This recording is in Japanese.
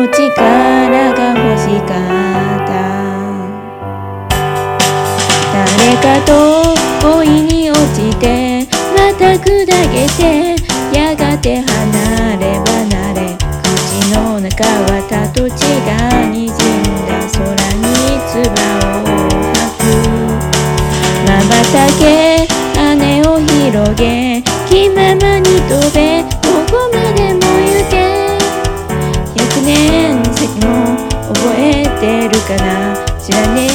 の力が欲しかった。誰かと恋に落ちてまた砕けて、やがて離れ離れ、口の中はたと血がにじんだ空に唾を吐く。瞬け羽を広げ、気ままに飛べ、どこまでも行け。100年先も覚えてるかな、知らね